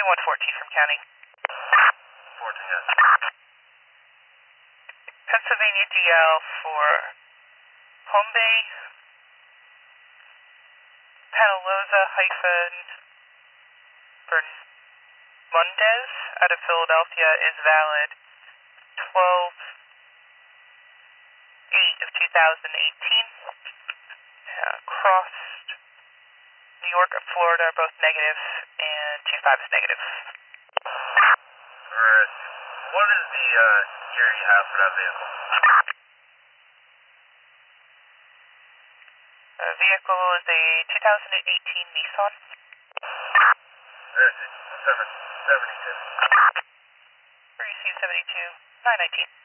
114 from county. 14, yes. Pennsylvania DL for Home Bay, Panaloza hyphen Bermudez out of Philadelphia is valid 12/8 of 2018. Crossed New York and Florida are both negative, and 25 is negative. Alright. What is the year you have for that vehicle? The vehicle is a 2018 Nissan. Where is it? 72. Receive 72, 919.